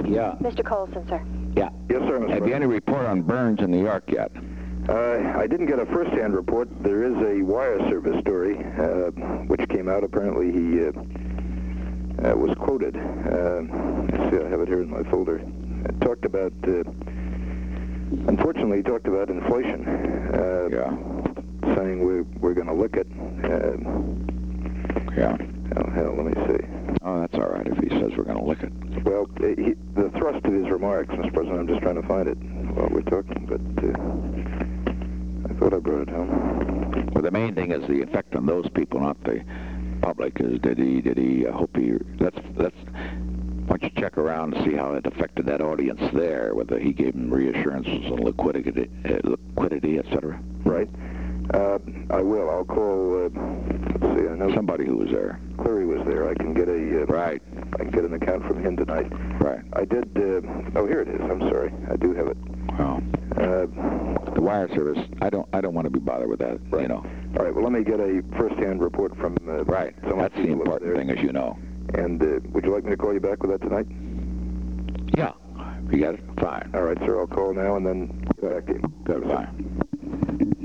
Yeah. Mr. Colson, sir. Yeah. Yes, sir, Mr. Have you any report on Burns in New York yet? I didn't get a first-hand report. There is a wire service story, which came out. Apparently, he was quoted. Let's see, I have it here in my folder. It talked about, unfortunately, he talked about inflation. Saying we're going to lick it. Yeah. Oh, hell, let me see. Oh, that's all right if he says we're going to lick it. Well, the thrust of his remarks, Mr. President, I'm just trying to find it while we're talking, but I thought I brought it home. Well, the main thing is the effect on those people, not the public. Is did he hope he? Let's why don't you check around and see how it affected that audience there, whether he gave them reassurances on liquidity, etc. Right. I will. I'll call. Let's see. I know somebody who was there. Cleary was there. I can get a right. I can get an account from him tonight. Right. I did. Oh, here it is. I'm sorry. I do have it. Well, the wire service. I don't want to be bothered with that. Right. You know. All right. Well, let me get a first-hand report from. Right. That's the important thing, as you know. And would you like me to call you back with that tonight? Yeah. You got it. Fine. All right, sir. I'll call now and then get back to you. Good. Fine.